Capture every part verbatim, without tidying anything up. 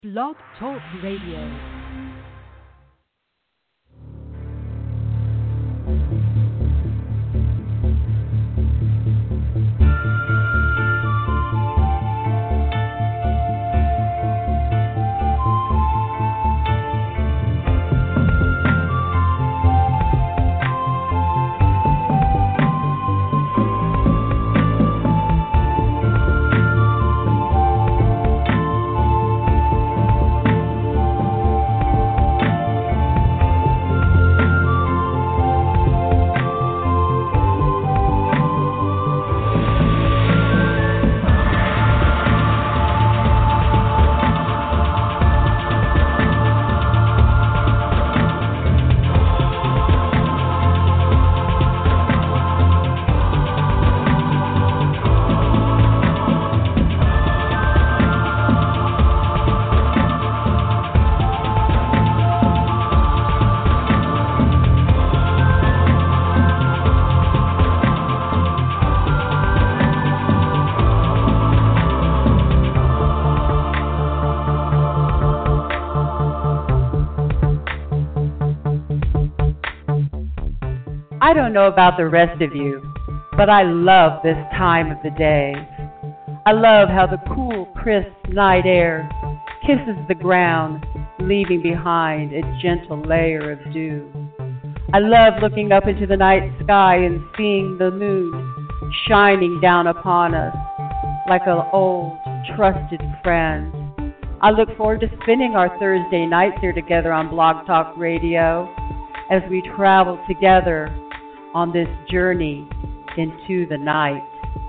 Blog Talk Radio. I don't know about the rest of you, but I love this time of the day. I love how the cool, crisp night air kisses the ground, leaving behind a gentle layer of dew. I love looking up into the night sky and seeing the moon shining down upon us like an old, trusted friend. I look forward to spending our Thursday nights here together on Blog Talk Radio as we travel together on this journey into the night.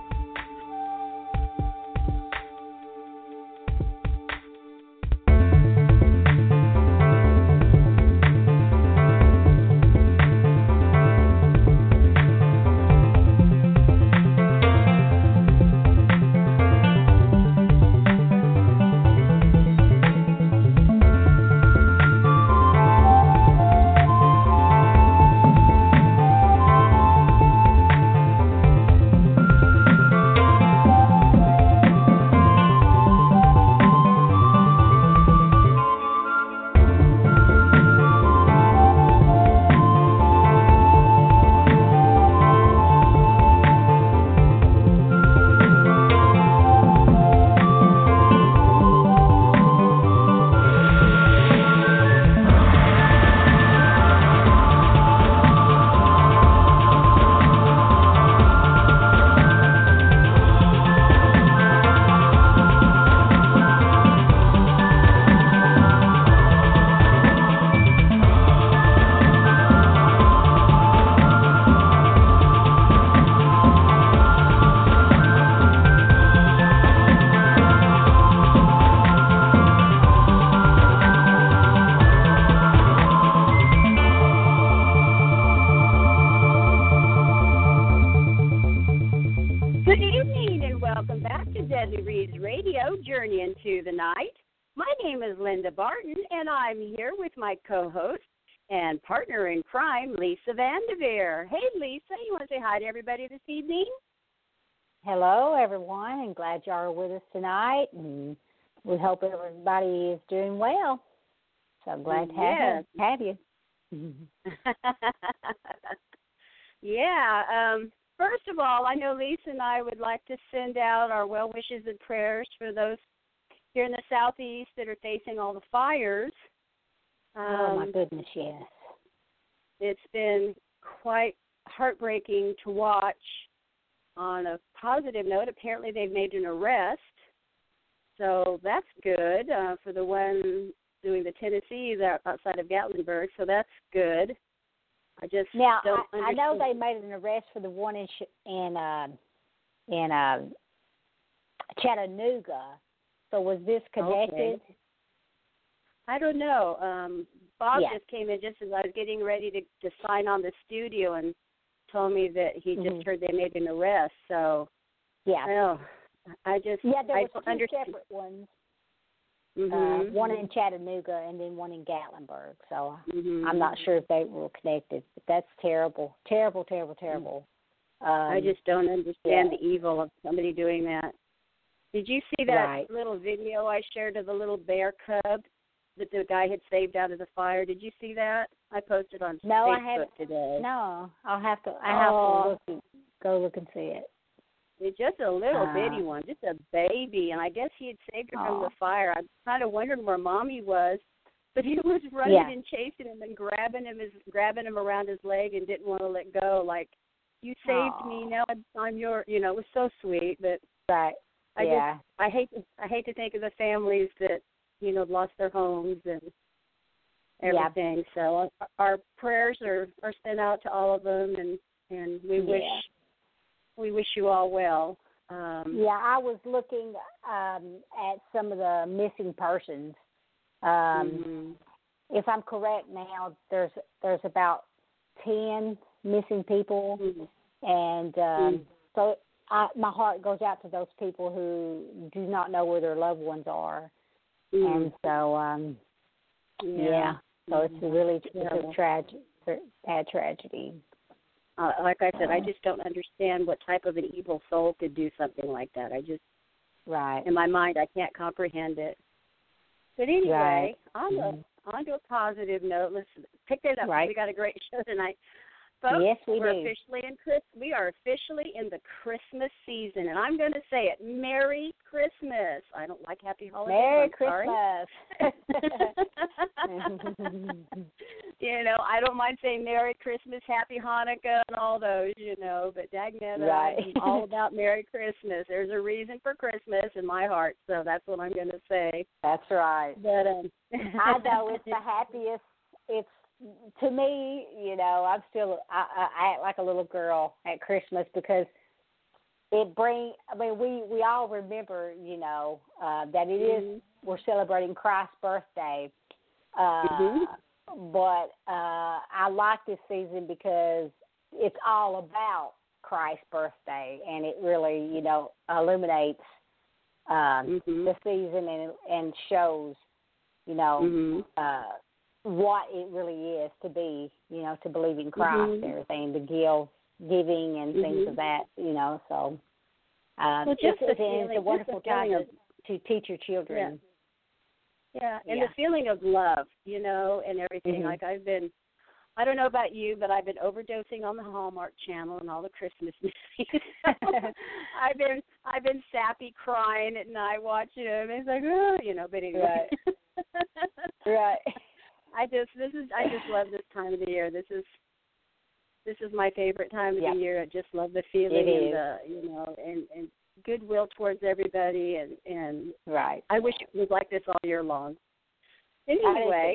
Linda Barton, and I'm here with my co-host and partner in crime, Lisa Vanderveer. Hey, Lisa, you want to say hi to everybody this evening? Hello, everyone, and glad you are with us tonight, and we hope everybody is doing well. So glad to have, yes. have you. yeah, um, first of all, I know Lisa and I would like to send out our well wishes and prayers for those here in the southeast that are facing all the fires. Um, oh, my goodness, yes. It's been quite heartbreaking to watch. On a positive note, apparently they've made an arrest, so that's good uh, for the one doing the Tennessee outside of Gatlinburg, so that's good. I just now, don't I, understand. I know they made an arrest for the one in, in, uh, in uh, Chattanooga. So was this connected? Okay. I don't know. Um, Bob yeah. just came in just as I was getting ready to, to sign on the studio and told me that he mm-hmm. just heard they made an arrest. So, yeah, well, I just yeah, there I was two understand. separate ones. Mm-hmm. Uh, one in Chattanooga and then one in Gatlinburg. So mm-hmm. I'm not sure if they were connected, but that's terrible, terrible, terrible, terrible. Um, I just don't understand yeah. the evil of somebody doing that. Did you see that Right. little video I shared of the little bear cub that the guy had saved out of the fire? Did you see that? I posted on No, I Facebook haven't. today. No, I'll have to. I have Oh. to look and, go look and see it. It's just a little Uh, bitty one, just a baby, and I guess he had saved her from Aw. the fire. I kind of wondered where Mommy was, but he was running Yeah. and chasing him and grabbing him, his, grabbing him around his leg, and didn't want to let go. Like, you saved Aw. me, now I'm, I'm your. You know, it was so sweet. But Right. I yeah. just, I hate, to, I hate to think of the families that, you know, lost their homes and everything. Yeah. So our, our prayers are, are sent out to all of them, and and we Yeah. wish, we wish you all well. Um, Yeah, I was looking um, at some of the missing persons. Um, mm-hmm. If I'm correct now, there's there's about ten missing people, Mm-hmm. and um, mm-hmm. so I, my heart goes out to those people who do not know where their loved ones are, mm-hmm. and so um, yeah. yeah, so mm-hmm. it's a really it's Terrible. a tragic, bad tragedy. Uh, like I said, I just don't understand what type of an evil soul could do something like that. I just, Right. in my mind, I can't comprehend it. But anyway, Right. on, mm-hmm. a, on to a positive note, let's pick it up. Right. We got a great show tonight. Folks, yes, we we're do. officially in Chris. We are officially in the Christmas season, and I'm going to say it: Merry Christmas. I don't like Happy Holidays. Merry I'm Christmas. You know, I don't mind saying Merry Christmas, Happy Hanukkah, and all those. You know, but daggone it, Right. I'm all about Merry Christmas. There's a reason for Christmas in my heart, so that's what I'm going to say. That's right. But um, I know it's the happiest. It's to me, you know, I'm still I, I act like a little girl at Christmas because it bring. I mean, we we all remember, you know, uh, that it mm-hmm. is we're celebrating Christ's birthday. Uh, mm-hmm. But uh, I like this season because it's all about Christ's birthday, and it really, you know, illuminates um, mm-hmm. the season and and shows, you know, mm-hmm. uh, what it really is to be, you know, to believe in Christ mm-hmm. and everything, to give, giving and mm-hmm. things of that, you know. So um, well, just it's, it's, feeling, it's a wonderful time of, to, to teach your children. Yeah, yeah. and yeah. the feeling of love, you know, and everything. Mm-hmm. Like I've been, I don't know about you, but I've been overdosing on the Hallmark Channel and all the Christmas movies. I've been, I've been sappy crying at night watching them. It's like, oh, you know, but anyway. Right. right. I just this is I just love this time of the year. This is this is my favorite time of yep. the year. I just love the feeling it and is. the you know and, and goodwill towards everybody and, and right. I wish it was like this all year long. Anyway,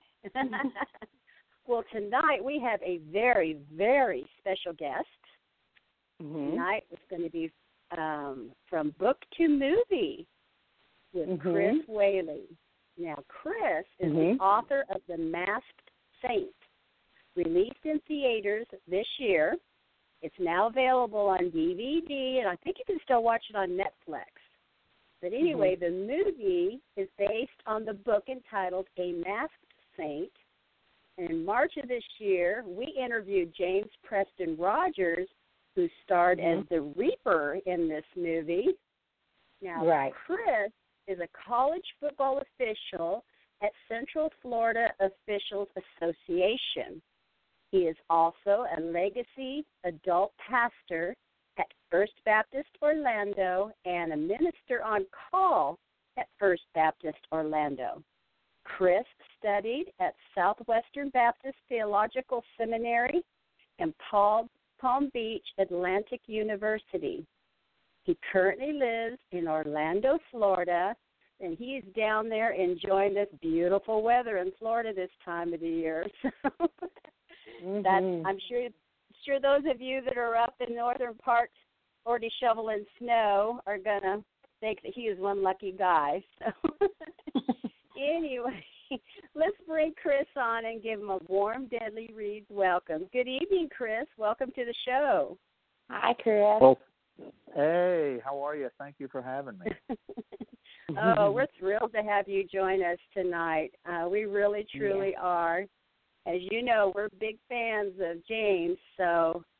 well tonight we have a very very special guest. Mm-hmm. Tonight it's going to be um, from Book to Movie with mm-hmm. Chris Whaley. Now, Chris is mm-hmm. the author of The Masked Saint, released in theaters this year. It's now available on D V D, and I think you can still watch it on Netflix. But anyway, mm-hmm. the movie is based on the book entitled A Masked Saint. And in March of this year, we interviewed James Preston Rogers, who starred mm-hmm. as the Reaper in this movie. Now, right. Chris is a college football official at Central Florida Officials Association. He is also a legacy adult pastor at First Baptist Orlando and a minister on call at First Baptist Orlando. Chris studied at Southwestern Baptist Theological Seminary and Palm Beach Atlantic University. He currently lives in Orlando, Florida, and he is down there enjoying this beautiful weather in Florida this time of the year. So mm-hmm. that's, I'm sure sure those of you that are up in northern parts already shoveling snow are going to think that he is one lucky guy. So anyway, let's bring Chris on and give him a warm, Deadly Reads welcome. Good evening, Chris. Welcome to the show. Hi, Chris. Well, hey, how are you? Thank you for having me. Oh, we're thrilled to have you join us tonight. Uh, we really, truly yeah. are. As you know, we're big fans of James, so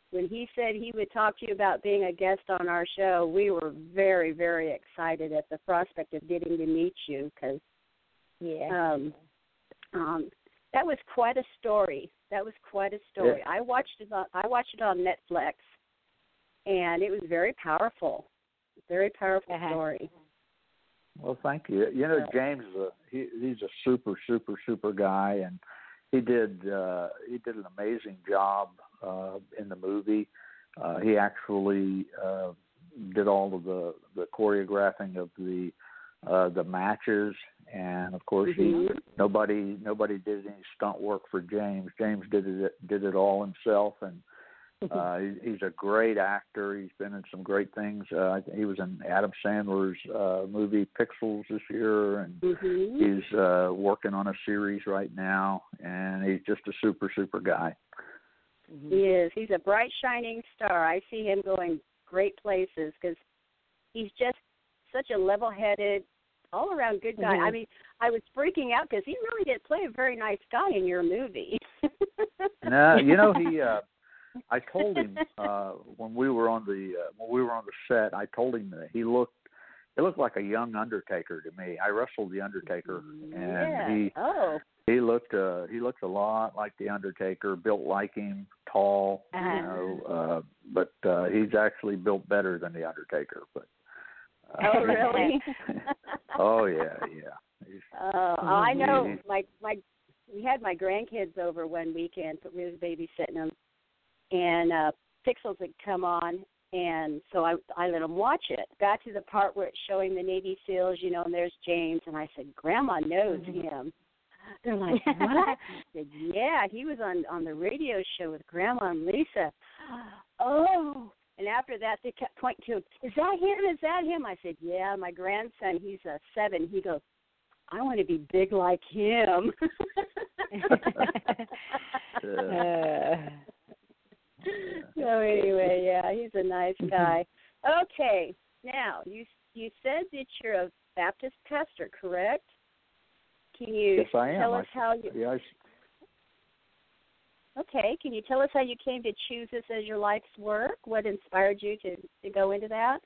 when he said he would talk to you about being a guest on our show, we were very, very excited at the prospect of getting to meet you because yeah. um, um, that was quite a story. That was quite a story. Yeah. I watched it. On, I watched it on Netflix, and it was very powerful. Very powerful Uh-huh. story. Well, thank you. You know, James is a he, he's a super, super, super guy, and he did uh, he did an amazing job uh, in the movie. Uh, he actually uh, did all of the, the choreographing of the uh, the matches, and of course, Mm-hmm. he nobody nobody did any stunt work for James. James did it did it all himself, and uh, he, he's a great actor. He's been in some great things. Uh, he was in Adam Sandler's uh, movie Pixels this year, and Mm-hmm. he's uh, working on a series right now. And he's just a super, super guy. He is. He's a bright, shining star. I see him going great places because he's just such a level-headed, all-around good guy. Mm-hmm. I mean, I was freaking out because he really did play a very nice guy in your movie. No, you know he. Uh, I told him uh, when we were on the uh, when we were on the set. I told him that he looked. He looked like a young Undertaker to me. I wrestled the Undertaker, and yeah. he Oh. he looked uh, he looked a lot like the Undertaker, built like him, tall, Uh-huh. you know. Uh, but uh, he's actually built better than the Undertaker. But uh, Oh, really? oh yeah, yeah. He's, Oh, I know. he- My my, we had my grandkids over one weekend. We was babysitting them, and uh, Pixels had come on, and so I I let them watch it. Got to the part where it's showing the Navy SEALs, you know, and there's James, and I said, "Grandma knows him." They're like, "What?" I said, "Yeah, he was on on the radio show with Grandma and Lisa." Oh. And after that, they kept pointing to him. Is that him? Is that him? I said, yeah, my grandson, he's uh, seven. He goes, I want to be big like him. Uh, So anyway, yeah, he's a nice guy. Okay, now, you you said that you're a Baptist pastor, correct? Can you yes, I am. tell I, us how you... yeah, I, Okay, can you tell us how you came to choose this as your life's work? What inspired you to, to go into that?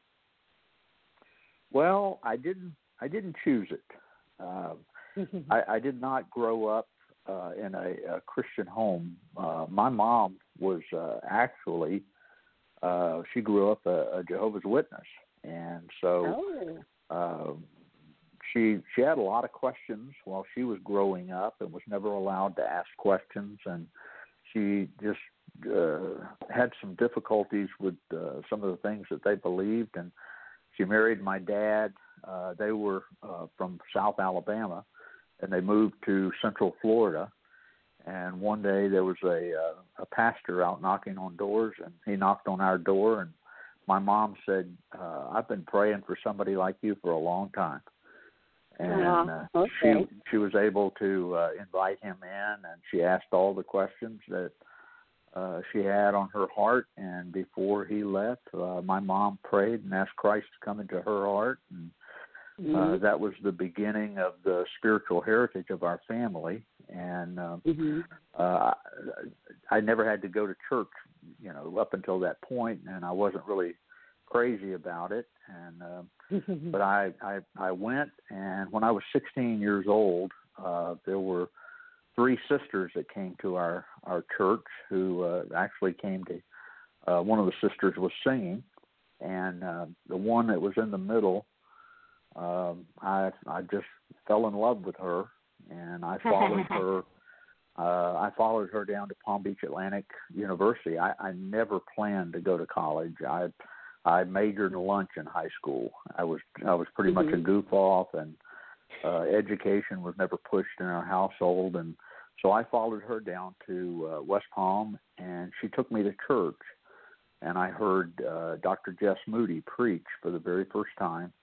well, I didn't. I didn't choose it. Uh, I, I did not grow up uh, in a, a Christian home. Uh, my mom was uh, actually. Uh, she grew up a, a Jehovah's Witness, and so Oh. uh, she she had a lot of questions while she was growing up, and was never allowed to ask questions, and she just uh, had some difficulties with uh, some of the things that they believed, and she married my dad. Uh, they were uh, from South Alabama, and they moved to Central Florida. And one day there was a uh, a pastor out knocking on doors, and he knocked on our door, and my mom said, uh, "I've been praying for somebody like you for a long time." And uh, Uh-huh. Okay. she she was able to uh, invite him in, and she asked all the questions that uh, she had on her heart. And before he left, uh, my mom prayed and asked Christ to come into her heart, and Mm-hmm. uh, that was the beginning of the spiritual heritage of our family. And uh, Mm-hmm. uh, I never had to go to church, you know, up until that point, and I wasn't really crazy about it. And uh, but I, I I went, and when I was sixteen years old, uh, there were three sisters that came to our our church who uh, actually came to. Uh, one of the sisters was singing, and uh, the one that was in the middle, um, I I just fell in love with her, and I followed her. Uh, I followed her down to Palm Beach Atlantic University. I, I never planned to go to college. I I majored in lunch in high school. I was I was pretty Mm-hmm. much a goof off, and uh, education was never pushed in our household. And so I followed her down to uh, West Palm, and she took me to church. And I heard uh, Doctor Jess Moody preach for the very first time,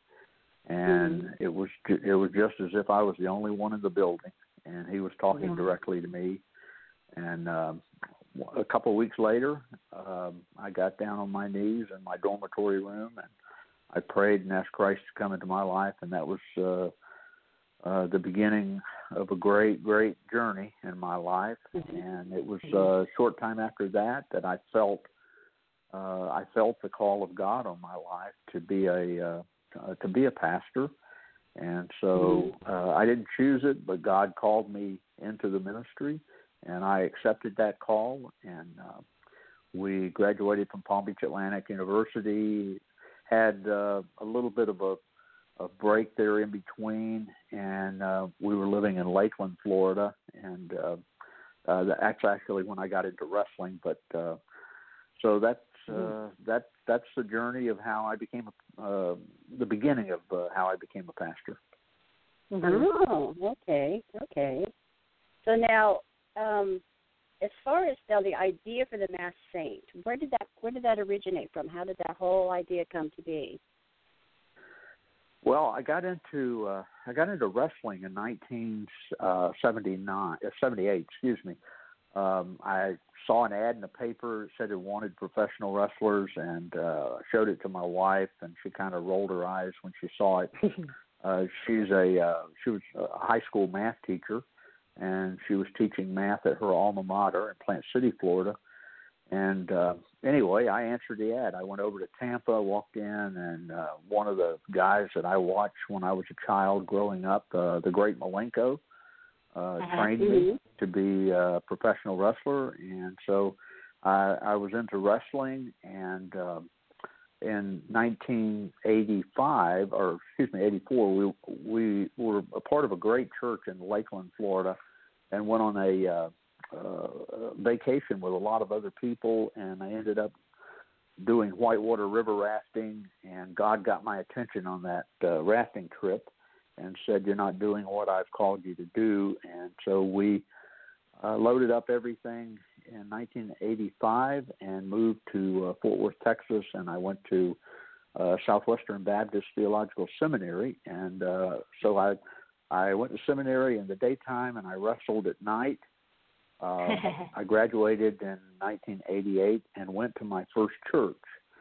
and Mm-hmm. it was ju- it was just as if I was the only one in the building, and he was talking Yeah. directly to me. And um, a couple of weeks later, um, I got down on my knees in my dormitory room, and I prayed and asked Christ to come into my life, and that was uh, uh, the beginning of a great, great journey in my life. Mm-hmm. And it was uh, a short time after that that I felt uh, I felt the call of God on my life to be a uh, uh, to be a pastor, and so uh, I didn't choose it, but God called me into the ministry, and I accepted that call. And uh, we graduated from Palm Beach Atlantic University, had uh, a little bit of a, a break there in between, and uh, we were living in Lakeland, Florida, and uh, uh, that's actually when I got into wrestling. But uh, so that's uh, that that's the journey of how I became a, uh, the beginning of uh, how I became a pastor. Mm-hmm. Oh, okay, okay. So now, um, as far as now the idea for the Masked Saint, where did that where did that originate from? How did that whole idea come to be? Well, I got into uh, I got into wrestling in nineteen seventy-nine, seventy-eight, excuse me. Um, I saw an ad in the paper that said it wanted professional wrestlers, and uh, showed it to my wife, and she kind of rolled her eyes when she saw it. uh, she's a uh, she was a high school math teacher, and she was teaching math at her alma mater in Plant City, Florida. And uh, anyway, I answered the ad. I went over to Tampa, walked in, and uh, one of the guys that I watched when I was a child growing up, uh, the great Malenko, uh, uh-huh. trained mm-hmm. me to be a professional wrestler. And so I, I was into wrestling, and uh, in nineteen eighty-five, or excuse me, eighty-four, we, we were a part of a great church in Lakeland, Florida, and went on a uh, uh, vacation with a lot of other people, and I ended up doing whitewater river rafting, and God got my attention on that uh, rafting trip and said, "You're not doing what I've called you to do." And so we uh, loaded up everything in nineteen eighty-five and moved to uh, Fort Worth, Texas, and I went to uh, Southwestern Baptist Theological Seminary, and uh, so I I went to seminary in the daytime and I wrestled at night. Uh, I graduated in nineteen eighty-eight and went to my first church.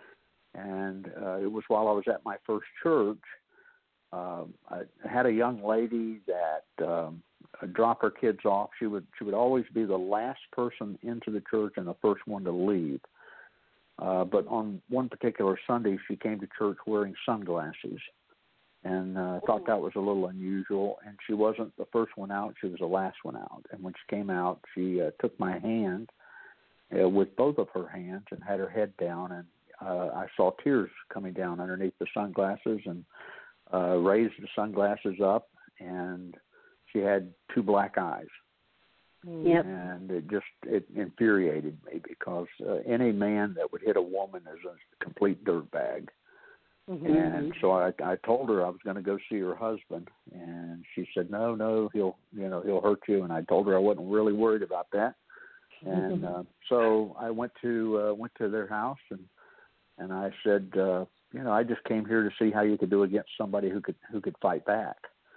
And uh, it was while I was at my first church, uh, I had a young lady that um, drop her kids off. She would she would always be the last person into the church and the first one to leave. Uh, but on one particular Sunday, she came to church wearing sunglasses. And I uh, thought that was a little unusual. And she wasn't the first one out. She was the last one out. And when she came out, she uh, took my hand uh, with both of her hands and had her head down. And uh, I saw tears coming down underneath the sunglasses, and uh, raised the sunglasses up. And she had two black eyes. Yep. And it just it infuriated me, because uh, any man that would hit a woman is a complete dirtbag. Mm-hmm. And so I, I told her I was going to go see her husband, and she said, "No, no, he'll, you know, he'll hurt you." And I told her I wasn't really worried about that. And uh, so I went to uh, went to their house, and and I said, uh, you know, I just came here to see how you could do against somebody who could who could fight back.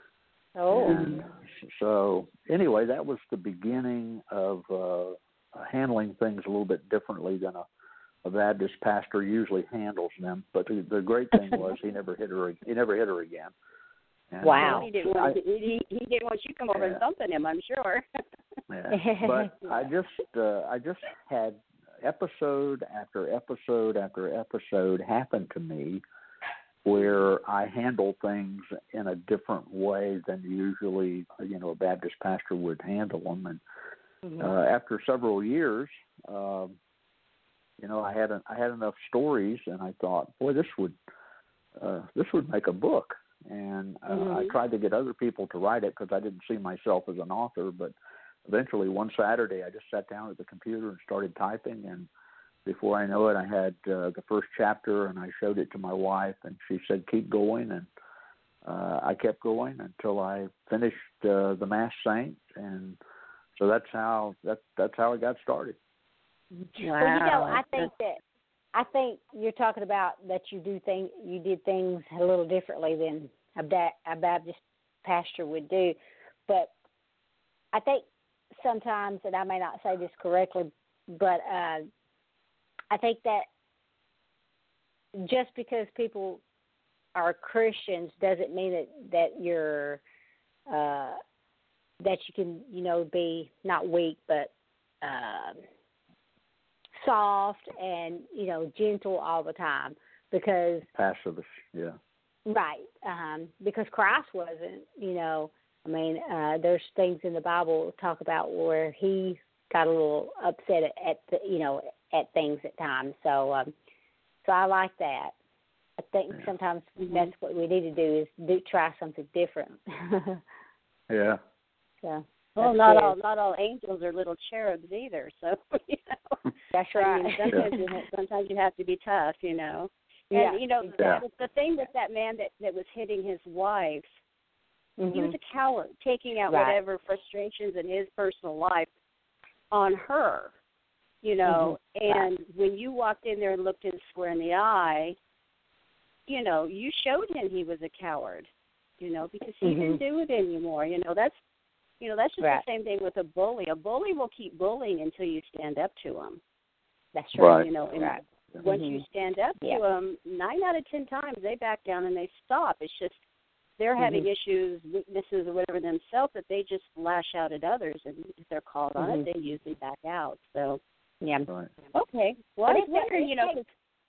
Oh. And so anyway, that was the beginning of uh, handling things a little bit differently than a a Baptist pastor usually handles them. But the, the great thing was he never hit her. He never hit her again. And, wow! Uh, he didn't want I, he, he didn't want you to come over yeah. and thumping him, I'm sure. yeah. But I just uh, I just had episode after episode after episode happen to me where I handle things in a different way than usually, you know, a Baptist pastor would handle them. And mm-hmm. uh, after several years. Uh, You know, I had a, I had enough stories, and I thought, boy, this would uh, this would make a book. And uh, mm-hmm. I tried to get other people to write it, because I didn't see myself as an author. But eventually, one Saturday, I just sat down at the computer and started typing. And before I know it, I had uh, the first chapter, and I showed it to my wife, and she said, "Keep going." And uh, I kept going until I finished uh, The Masked Saint. And so that's how that that's how it got started. Wow. Well, you know, I think that I think you're talking about that you do things, you did things a little differently than a, a Baptist pastor would do. But I think sometimes, and I may not say this correctly, but uh, I think that just because people are Christians doesn't mean that that you're uh, that you can, you know, be not weak, but uh, soft and, you know, gentle all the time because passive, yeah. Right. Um, because Christ wasn't, you know, I mean, uh, there's things in the Bible talk about where he got a little upset at, at the, you know, at things at times. So, um, so I like that. I think yeah. sometimes mm-hmm. that's what we need to do is do try something different. yeah. So. Well, not all not all angels are little cherubs either. So, you know, that's right. I mean, sometimes, yeah. you have, sometimes you have to be tough, you know. Yeah, and you know, yeah. the, the thing with that man that, that was hitting his wife, mm-hmm. he was a coward, taking out right. whatever frustrations in his personal life on her, you know. Mm-hmm. And right. when you walked in there and looked him square in the eye, you know, you showed him he was a coward, you know, because he mm-hmm. didn't do it anymore. You know, that's, you know, that's just right. the same thing with a bully. A bully will keep bullying until you stand up to him. That's true. Right. You know, and right. once mm-hmm. you stand up to yeah. them, nine out of ten times they back down and they stop. It's just they're mm-hmm. having issues, weaknesses, or whatever themselves that they just lash out at others, and if they're called mm-hmm. on it, they usually back out. So, yeah. Right. Okay. Well, but I was wondering, you know, takes...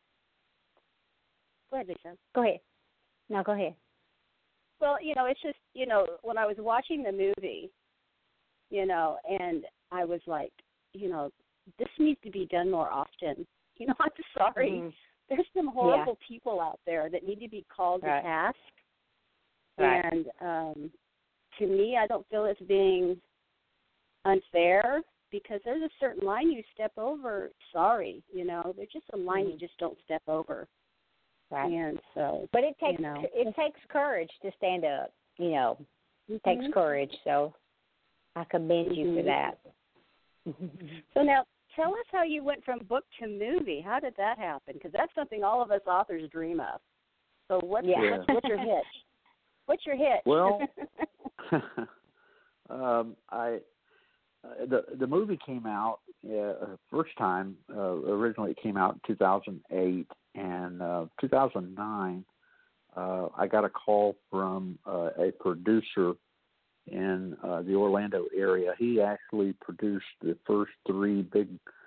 go ahead, Lisa. Go ahead. No, go ahead. Well, you know, it's just, you know, when I was watching the movie, you know, and I was like, you know, this needs to be done more often. You know, I'm sorry. Mm-hmm. There's some horrible yeah. people out there that need to be called right. to task. Right. And um, to me, I don't feel it's being unfair because there's a certain line you step over. Sorry, you know, there's just a line mm-hmm. you just don't step over. Right. And so, but it takes you know. it takes courage to stand up. You know, it mm-hmm. takes courage. So I commend mm-hmm. you for that. So now, tell us how you went from book to movie. How did that happen? Because that's something all of us authors dream of. So what's, yeah. what's, what's your hitch? What's your hitch? Well, um, I uh, the the movie came out uh, first time. Uh, originally, it came out in two thousand eight, and uh, two thousand nine. Uh, I got a call from uh, a producer in uh, the Orlando area. He actually produced the first three big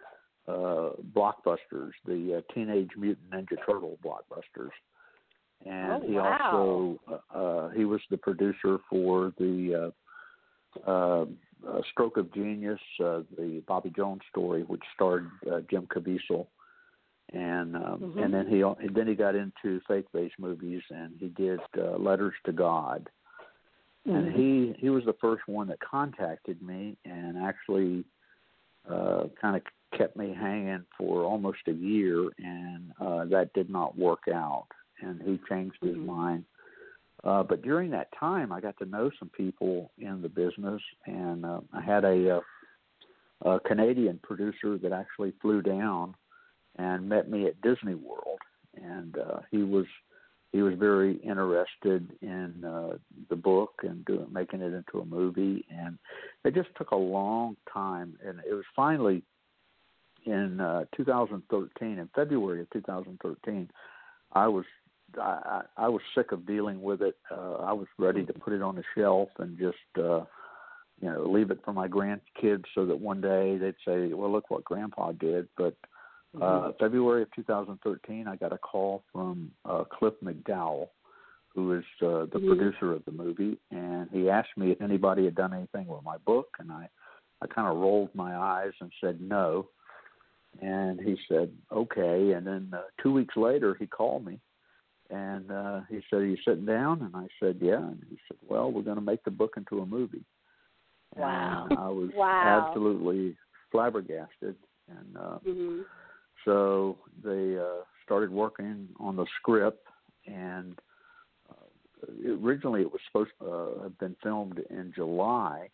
uh, blockbusters, the uh, Teenage Mutant Ninja Turtle blockbusters. And oh, he wow. also, uh, uh, he was the producer for the uh, uh, uh, Stroke of Genius, uh, the Bobby Jones story, which starred uh, Jim Caviezel. And um, mm-hmm. and then he and then he got into faith-based movies, and he did uh, Letters to God. Mm-hmm. And he, he was the first one that contacted me and actually uh, kind of kept me hanging for almost a year, and uh, that did not work out, and he changed his mm-hmm. mind. Uh, but during that time, I got to know some people in the business, and uh, I had a, a, a Canadian producer that actually flew down and met me at Disney World, and uh, he was he was very interested in uh, the book and doing making it into a movie, and it just took a long time, and it was finally in uh, two thousand thirteen, in February of two thousand thirteen, I was I, I was sick of dealing with it. Uh, I was ready to put it on the shelf and just uh, you know leave it for my grandkids so that one day they'd say, "Well, look what Grandpa did." But Uh, February of two thousand thirteen, I got a call from uh, Cliff McDowell, who is uh, the mm-hmm. producer of the movie, and he asked me if anybody had done anything with my book, and I, I kind of rolled my eyes and said no, and he said, okay, and then uh, two weeks later, he called me, and uh, he said, are you sitting down? And I said, yeah, and he said, well, we're going to make the book into a movie. Wow. And I was wow. absolutely flabbergasted, and uh, mm-hmm. so they uh, started working on the script, and uh, originally it was supposed to uh, have been filmed in July,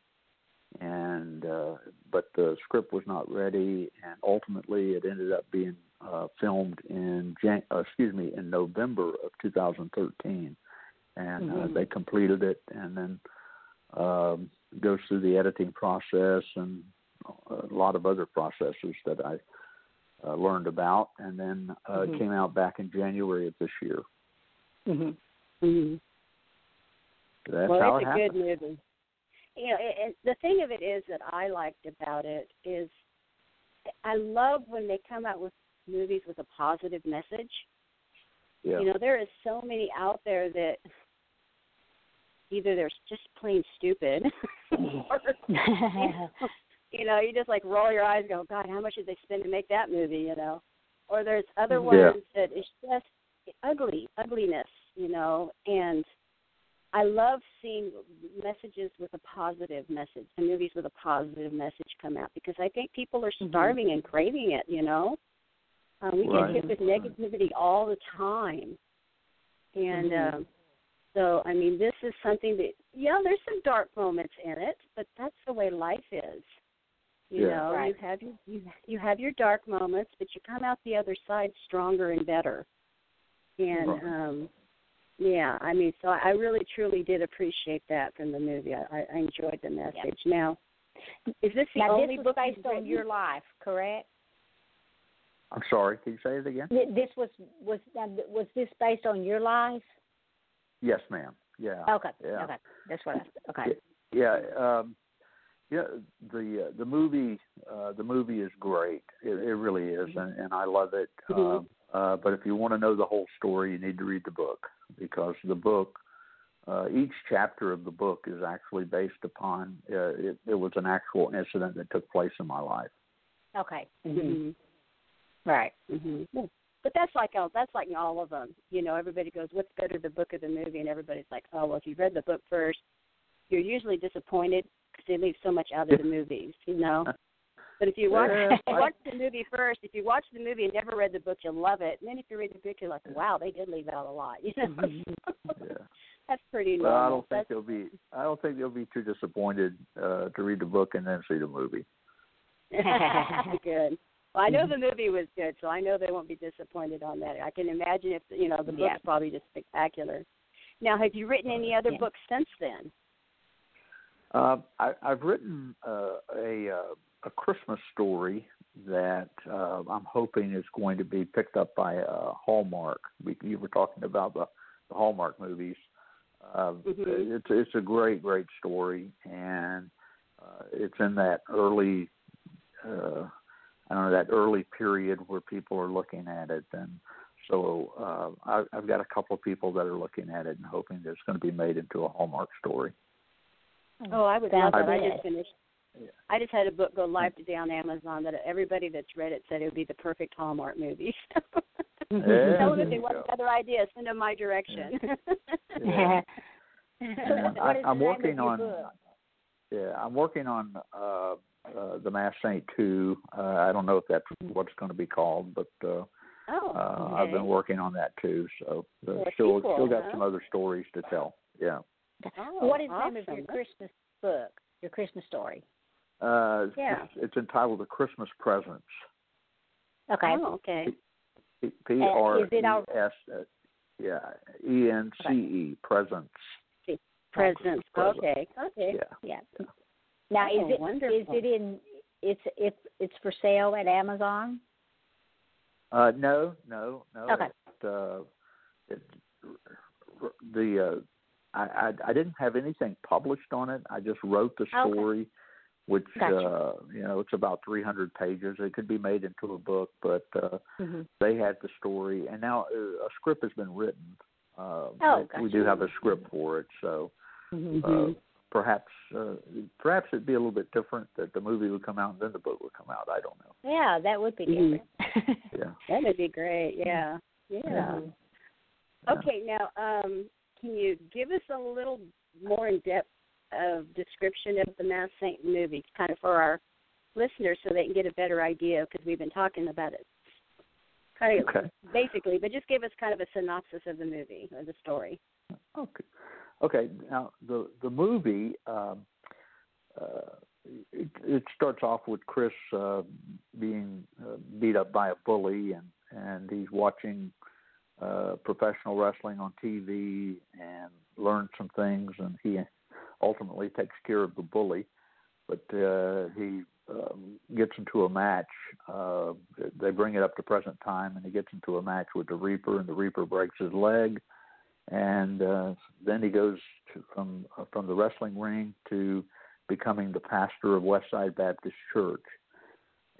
and uh, but the script was not ready, and ultimately it ended up being uh, filmed in Jan- uh, excuse me in November of two thousand thirteen, and mm-hmm. uh, they completed it, and then um, goes through the editing process and a lot of other processes that I. Uh, learned about, and then uh, mm-hmm. it came out back in January of this year. Mm-hmm. Mm-hmm. That's well, how it's it a happened. good movie. You know, and the thing of it is that I liked about it is I love when they come out with movies with a positive message. Yeah. You know, there is so many out there that either they're just plain stupid, or, you know, you know, you just like roll your eyes and go, God, how much did they spend to make that movie, you know? Or there's other Yeah. ones that is just ugly, ugliness, you know, and I love seeing messages with a positive message, and movies with a positive message come out, because I think people are starving mm-hmm. and craving it, you know. Um, we right. get hit with negativity all the time. And mm-hmm. um, so, I mean, this is something that, yeah, there's some dark moments in it, but that's the way life is. You yeah. know, right. you have your, you, you have your dark moments, but you come out the other side stronger and better. And, right. um, yeah, I mean, so I really, truly did appreciate that from the movie. I, I enjoyed the message. Yeah. Now, is this the now, only this was book based on your life, correct? I'm sorry. Can you say it again? This was was was this based on your life? Yes, ma'am. Yeah. Okay. Yeah. Okay. That's what I. Okay. Yeah. Um, yeah. The uh, the movie uh, the movie is great. It, it really is, and, and I love it. Mm-hmm. Um, uh, but if you want to know the whole story, you need to read the book, because the book, uh, each chapter of the book is actually based upon uh, it, it was an actual incident that took place in my life. Okay. Mm-hmm. Mm-hmm. Right. Mm-hmm. But that's like all, that's like all of them. You know, everybody goes, "What's better, the book or the movie?" And everybody's like, "Oh, well, if you read the book first, you're usually disappointed because they leave so much out of the movies." You know. But if you watch, Yeah, if you watch the movie first, if you watch the movie and never read the book, you'll love it. And then if you read the book, you're like, "Wow, they did leave out a lot." You know. Yeah. That's pretty Well, normal. I don't think that's, they'll be. I don't think they'll be too disappointed uh, to read the book and then see the movie. Good. Well, I know the movie was good, so I know they won't be disappointed on that. I can imagine if, you know, the book's yeah. probably just spectacular. Now, have you written any other yeah. books since then? Uh, I, I've written uh, a uh, a Christmas story that uh, I'm hoping is going to be picked up by uh, Hallmark. We, you were talking about the, the Hallmark movies. Uh, mm-hmm. It's it's a great, great story, and uh, it's in that early. Uh, I don't know, that early period where people are looking at it. And so uh, I, I've got a couple of people that are looking at it and hoping that it's going to be made into a Hallmark story. Oh, I would love that. I I just finished. Yeah. I just had a book go live today on Amazon that everybody that's read it said it would be the perfect Hallmark movie. Yeah, Tell them if they want another idea, send them my direction. Yeah. Yeah. So what, I, what is I'm the working name of on. your book? Yeah, I'm working on uh, uh, The Masked Saint two. Uh, I don't know if that's what it's going to be called, but uh, oh, uh, okay. I've been working on that too. So uh, Well, still, sequel, still got huh? some other stories to tell. Yeah. Oh, what is the awesome. name of your Christmas book? Your Christmas story? Uh, Yeah. It's, it's entitled The Christmas Presents. Okay. Oh, okay. P R E is it all- S, uh, yeah, E N C E, presents. Presents. Presents. Okay. Okay. Yeah. Yeah. Now, Oh, is it wonderful. is it in? It's it's it's for sale at Amazon. Uh, no, no, no. Okay. It, uh, it, the uh, I, I I didn't have anything published on it. I just wrote the story, Okay. which Gotcha. uh, you know, it's about three hundred pages. It could be made into a book, but uh, Mm-hmm. they had the story, and now uh, a script has been written. Uh, Oh, we gotcha. do have a script for it, so. Mm-hmm. Uh, perhaps, uh, perhaps it'd be a little bit different that the movie would come out and then the book would come out. I don't know. Yeah, that would be Mhm. different. Yeah. That would be great. Yeah. Yeah. Yeah. Okay. Now, um, can you give us a little more in depth of description of the Masked Saint movie, kind of for our listeners, so they can get a better idea, because we've been talking about it, kind of Okay. basically, but just give us kind of a synopsis of the movie or the story. Okay. Okay. Now the the movie um, uh, it, it starts off with Chris uh, being uh, beat up by a bully, and and he's watching uh, professional wrestling on T V and learns some things, and he ultimately takes care of the bully, but uh, he um, gets into a match. Uh, they bring it up to present time, and he gets into a match with the Reaper, and the Reaper breaks his leg. And uh, then he goes to, from uh, from the wrestling ring to becoming the pastor of Westside Baptist Church.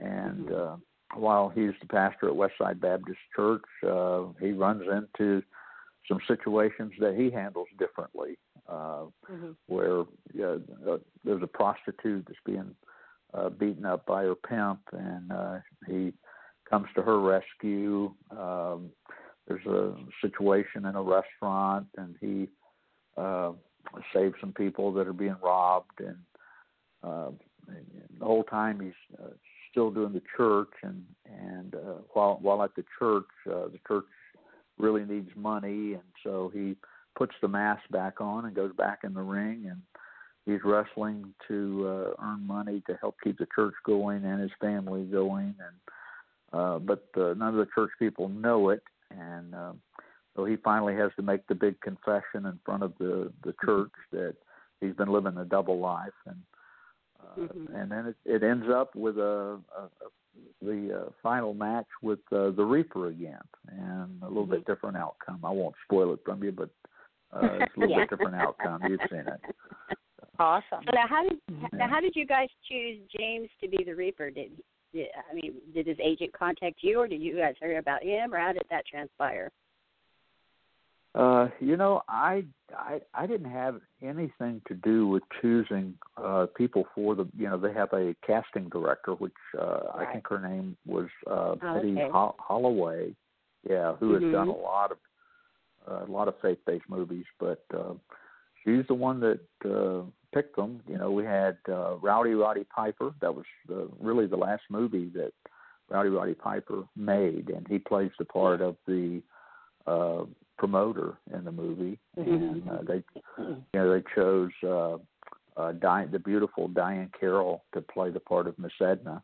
And Mm-hmm. uh, while he's the pastor at Westside Baptist Church, uh, he runs into some situations that he handles differently, uh, Mm-hmm. where uh, there's a prostitute that's being uh, beaten up by her pimp, and uh, he comes to her rescue. Um, there's a situation in a restaurant, and he uh, saves some people that are being robbed, and, uh, and the whole time he's uh, still doing the church, and and uh, while while at the church, uh, the church really needs money, and so he puts the mask back on and goes back in the ring, and he's wrestling to uh, earn money to help keep the church going and his family going, and uh, but uh, none of the church people know it, and uh, so he finally has to make the big confession in front of the the church that he's been living a double life, and uh, Mm-hmm. and then it, it ends up with a, a, a the uh, final match with uh, the Reaper again, and a little Mm-hmm. bit different outcome. I won't spoil it from you, but uh, it's a little Yeah. bit different outcome. You've seen it. Awesome. So now, how did Yeah. now how did you guys choose James to be the Reaper? Did, did I mean, did his agent contact you, or did you guys hear about him, or how did that transpire? Uh, you know, I, I I didn't have anything to do with choosing uh, people for the. You know, they have a casting director, which uh, Right. I think her name was uh, Oh, Betty okay. Ho- Holloway. Yeah, who Mhm. has done a lot of uh, a lot of faith-based movies, but uh, she's the one that uh, picked them. You know, we had uh, Rowdy Roddy Piper. That was uh, really the last movie that Rowdy Roddy Piper made, and he plays the part of the uh, promoter in the movie. And uh, they, you know, they chose uh, uh, Di- the beautiful Diane Carroll to play the part of Miss Edna.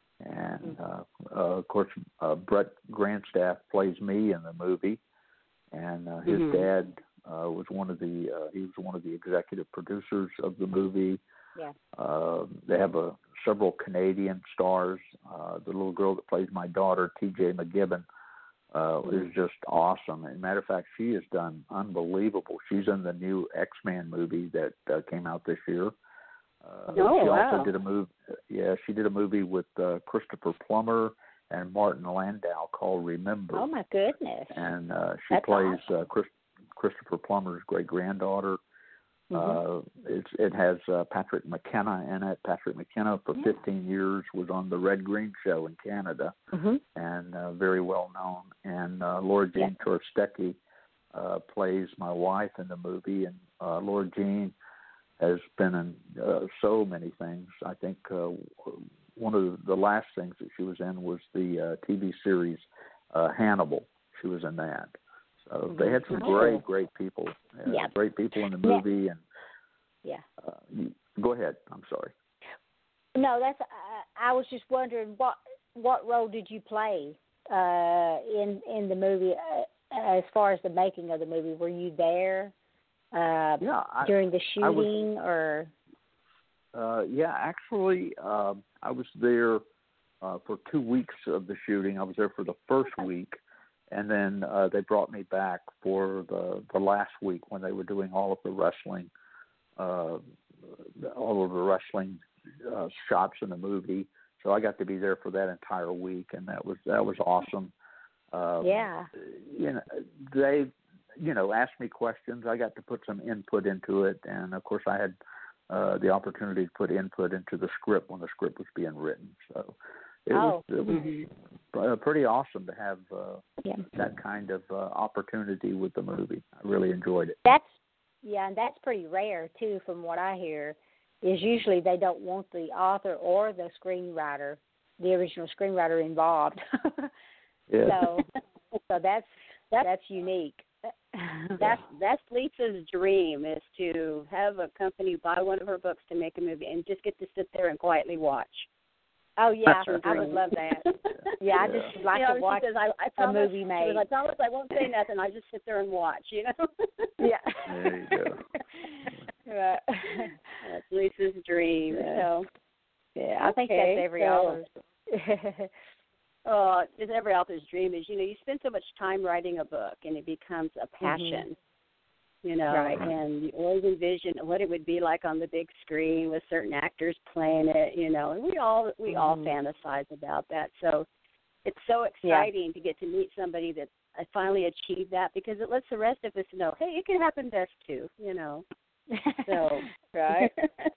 And uh, uh, of course, uh, Brett Grandstaff plays me in the movie, and uh, his Mhm. dad uh, was one of the uh, he was one of the executive producers of the movie. Yeah. Uh, they have a, several Canadian stars. Uh, the little girl that plays my daughter, T J McGibbon, uh, is just awesome. As a matter of fact, she has done unbelievable. She's in the new X-Men movie that uh, came out this year. Uh, Oh, she wow. also did a movie. Yeah, she did a movie with uh, Christopher Plummer and Martin Landau called Remember. Oh my goodness. And uh, she That's plays awesome. uh, Chris, Christopher Plummer's great granddaughter. Mhm. Uh, it's, it has uh, Patrick McKenna in it. Patrick McKenna for Yeah. fifteen years was on the Red Green Show in Canada, Mhm. and uh, very well known. And uh, Laura Jean Torstecki uh, plays my wife in the movie, and uh, Laura Jean has been in uh, so many things. I think uh, one of the last things that she was in was the uh, T V series uh, Hannibal. She was in that. So they had some Oh. great, great people. Uh, Yeah. Great people in the Yeah. movie. And Yeah. uh, you, go ahead. I'm sorry. No, that's. Uh, I was just wondering what what role did you play uh, in in the movie uh, as far as the making of the movie? Were you there uh, Yeah, I, during the I was- shooting, or? Uh, yeah, actually, uh, I was there uh, for two weeks of the shooting. I was there for the first week, and then uh, they brought me back for the the last week when they were doing all of the wrestling, uh, all of the wrestling uh, shots in the movie. So I got to be there for that entire week, and that was that was awesome. Um, Yeah. You know, they, you know, asked me questions. I got to put some input into it, and of course, I had uh, the opportunity to put input into the script when the script was being written. So it Oh. was, it was Mm-hmm. uh, pretty awesome to have uh, Yeah. that kind of uh, opportunity with the movie. I really enjoyed it. That's yeah, and that's pretty rare too, from what I hear. Is usually they don't want the author or the screenwriter, the original screenwriter, involved. Yeah. So, so that's that's unique. That's that's Lisa's dream, is to have a company buy one of her books to make a movie and just get to sit there and quietly watch. Oh yeah, That's her I would dream. love that. Yeah, I Yeah. just like you know, to watch she says, I, I a promise, movie she made. goes, I promise I won't say nothing. I just sit there and watch. You know. Yeah. There you go. Right. That's Lisa's dream. Yeah. So, Yeah, I think Okay, that's every so- author's. uh, it's every author's dream is, you know, you spend so much time writing a book and it becomes a passion. you know, Right. and you always envision what it would be like on the big screen with certain actors playing it, you know, and we all we mm-hmm. all fantasize about that. So it's so exciting yeah. to get to meet somebody that finally achieved that, because it lets the rest of us know, hey, it can happen to us too, you know. So right.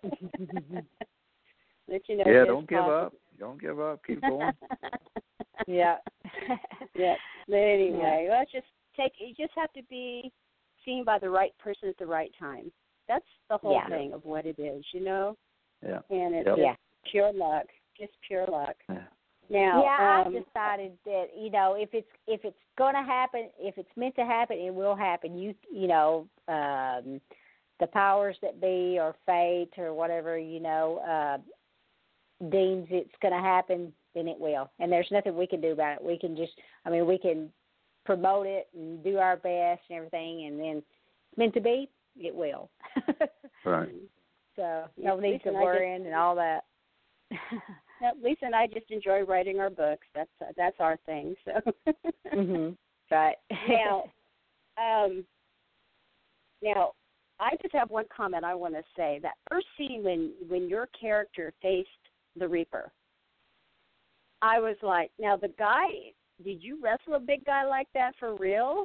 Let you know. Yeah, don't give possible. up. Don't give up. Keep going. yeah. yeah. But anyway, yeah. let's just take. You just have to be seen by the right person at the right time. That's the whole yeah. thing of what it is, you know. Yeah. And it's yep. just yeah. pure luck. Just pure luck. Yeah. Now, yeah, um, I've decided that, you know, if it's if it's going to happen, if it's meant to happen, it will happen. You you know, um, the powers that be or fate or whatever, you know, uh, deems it's going to happen, then it will. And there's nothing we can do about it. We can just, I mean, we can promote it and do our best and everything, and then it's meant to be, it will. Right. So no need to worry and all that. No, Lisa and I just enjoy writing our books. That's uh, that's our thing. So. mhm. Right. now, um, now, I just have one comment I want to say. That first scene when when your character faced the Reaper, I was like, now the guy, did you wrestle a big guy like that for real?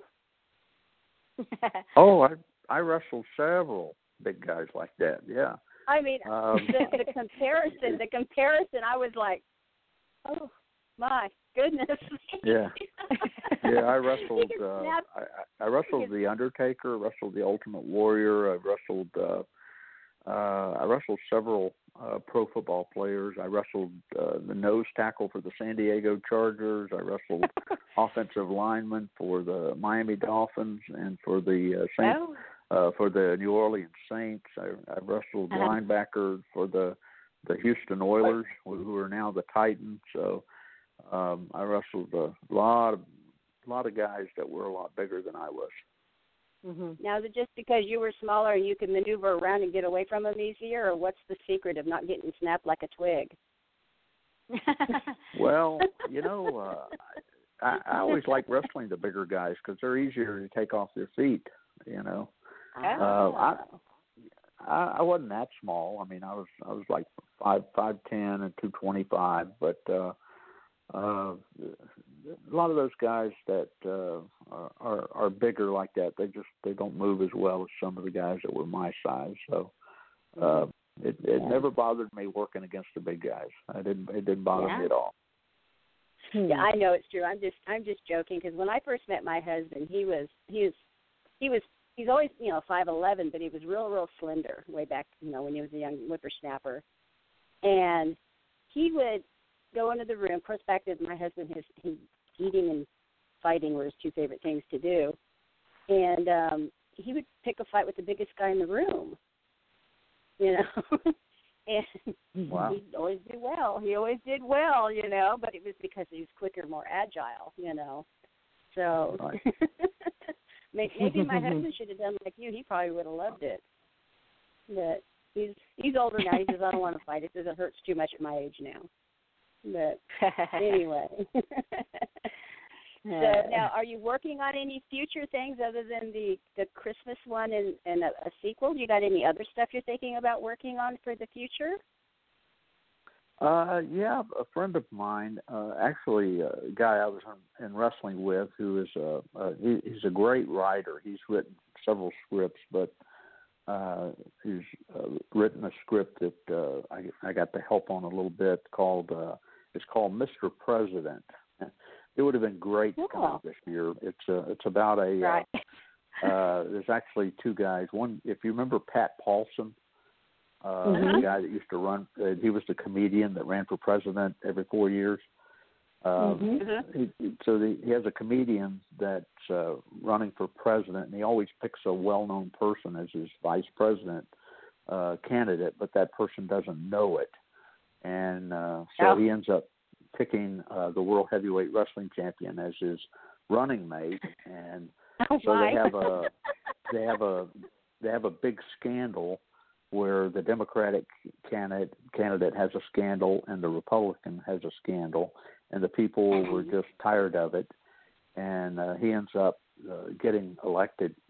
oh, I I wrestled several big guys like that. Yeah. I mean, um, the, the comparison, the comparison, I was like, oh, my goodness. Yeah. Yeah, I wrestled, uh, I, I wrestled The Undertaker, wrestled The Ultimate Warrior, I wrestled, uh, uh, I wrestled several uh, pro football players. I wrestled uh, the nose tackle for the San Diego Chargers. I wrestled offensive lineman for the Miami Dolphins and for the uh, Saint Oh. Uh, for the New Orleans Saints. I, I wrestled uh-huh. linebacker for the the Houston Oilers, who are now the Titans. So um, I wrestled a lot of a lot of guys that were a lot bigger than I was. Mm-hmm. Now, is it just because you were smaller and you could maneuver around and get away from them easier, or what's the secret of not getting snapped like a twig? Well, you know, uh, I, I always like wrestling the bigger guys because they're easier to take off their feet. You know. Oh. Uh, I, I I wasn't that small. I mean, I was I was like five five ten and two twenty five. But uh, uh, a lot of those guys that uh, are are bigger like that, they just they don't move as well as some of the guys that were my size. So uh, it it yeah. never bothered me working against the big guys. I didn't it didn't bother yeah. me at all. Yeah, I know it's true. I'm just I'm just joking because when I first met my husband, he was he was he was. He's always, you know, five eleven, but he was real, real slender way back, you know, when he was a young whippersnapper. And he would go into the room. Of course, back then, my husband, his he, eating and fighting were his two favorite things to do. And um, he would pick a fight with the biggest guy in the room, you know. and wow. he'd always do well. He always did well, you know, but it was because he was quicker, more agile, you know. So... Right. Maybe my husband should have done like you. He probably would have loved it. But he's he's older now. He says, I don't want to fight. It says it hurts too much at my age now. But anyway. So now, are you working on any future things other than the, the Christmas one and, and a, a sequel? You got any other stuff you're thinking about working on for the future? Uh, yeah, a friend of mine, uh, actually a guy I was in, in wrestling with, who is a, uh, he, he's a great writer. He's written several scripts, but uh, he's uh, written a script that uh, I, I got to help on a little bit called, uh, it's called Mister President. It would have been great to come out this year. It's uh, it's about a, right. uh, uh, there's actually two guys. One, if you remember Pat Paulson, Uh, mm-hmm. the guy that used to run, uh, he was the comedian that ran for president every four years. Uh, mm-hmm. he, so the, he has a comedian that's uh, running for president, and he always picks a well-known person as his vice president uh, candidate, but that person doesn't know it. And uh, so oh. he ends up picking uh, the World Heavyweight Wrestling Champion as his running mate, and oh, so my. they have a they have a they have a big scandal where the Democratic candidate candidate has a scandal and the Republican has a scandal, and the people were just tired of it, and uh, he ends up uh, getting elected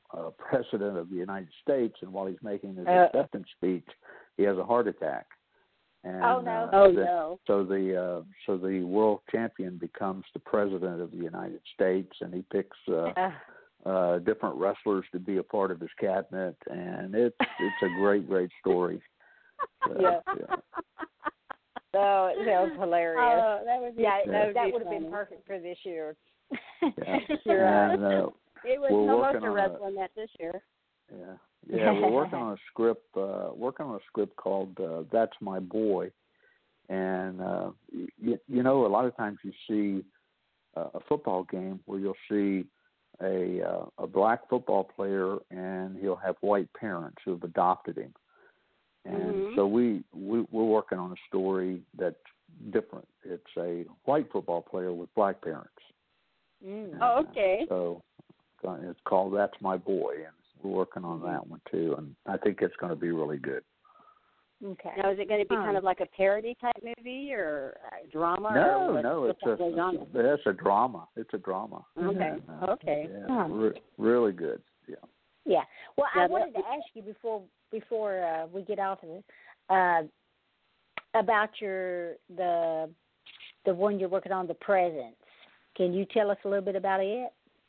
uh, president of the United States, and while he's making his Uh, acceptance speech, he has a heart attack. And, Oh, no. Uh, Oh, the, no. So the uh, so the world champion becomes the president of the United States, and he picks uh, uh, uh, different wrestlers to be a part of his cabinet, and it's it's a great great story. So, Yeah. yeah. oh, that was hilarious. Oh, that would be, yeah, that that, would, that be would have been funny. perfect for this year. Yeah. You're right. And, uh, It was we're no working most on a- wrestling that this year. Yeah, yeah, we're working on a script. Uh, working on a script called uh, "That's My Boy," and uh, you, you know, a lot of times you see uh, a football game where you'll see a uh, a black football player, and he'll have white parents who have adopted him. And Mm-hmm. so we, we we're working on a story that's different. It's a white football player with black parents. Mm. Oh, okay. So it's called "That's My Boy," and we're working on that one too. And I think it's going to be really good. Okay. Now, is it going to be Huh. kind of like a parody type movie or a drama? No, or what, no, what it's a goes on? it's a drama. It's a drama. Okay. And, uh, Okay. Yeah, Huh. re- really good. Yeah. Yeah. Well, I Yeah, wanted that- to ask you before before uh, we get off of this uh, about your the the one you're working on, the presents. Can you tell us a little bit about it?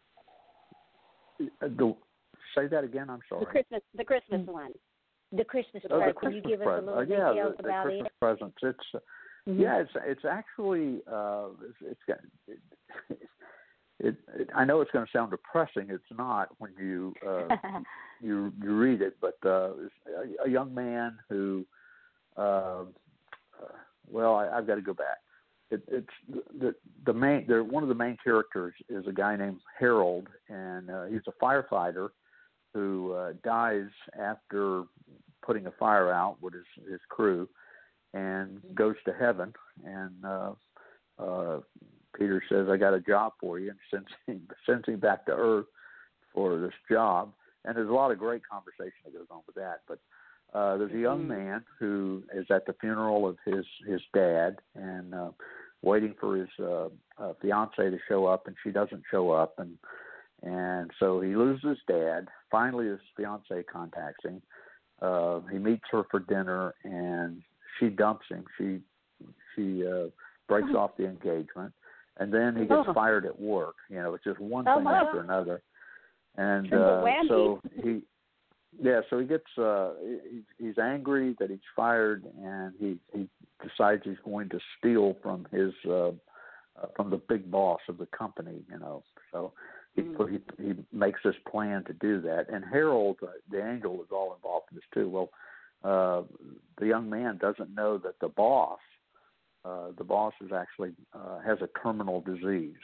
Uh, The, say that again. I'm sorry. The Christmas, the Christmas Mm. one. The Christmas Oh, the present. Christmas Can you give us present. a little Uh, yeah, details the, the about Christmas it? presents. It's uh, Mhm. yeah, it's it's actually uh, it's, it's got it, it, it. I know it's going to sound depressing. It's not when you uh, you you read it, but uh, it's a, a young man who, uh, uh, well, I, I've got to go back. It, it's the the main. There, one of the main characters is a guy named Harold, and uh, he's a firefighter who uh, dies after putting a fire out with his his crew, and goes to heaven. And uh, uh, Peter says, "I got a job for you," and sends him sends him back to Earth for this job. And there's a lot of great conversation that goes on with that. But uh, there's a young Mm-hmm. man who is at the funeral of his his dad, and uh, waiting for his uh, uh, fiance to show up, and she doesn't show up, and and so he loses his dad. Finally, his fiance contacts him. Uh, he meets her for dinner, and she dumps him. She she uh, breaks Oh. off the engagement, and then he gets Oh. fired at work. You know, it's just one Oh, thing my after God. another. And Triple uh, whammy. so he, yeah, so he gets uh, he, he's angry that he's fired, and he he decides he's going to steal from his uh, uh, from the big boss of the company. You know, so. He, Mm. he he makes this plan to do that, and Harold, uh, the angel, is all involved in this too. Well, uh, the young man doesn't know that the boss, uh, the boss is actually uh, has a terminal disease,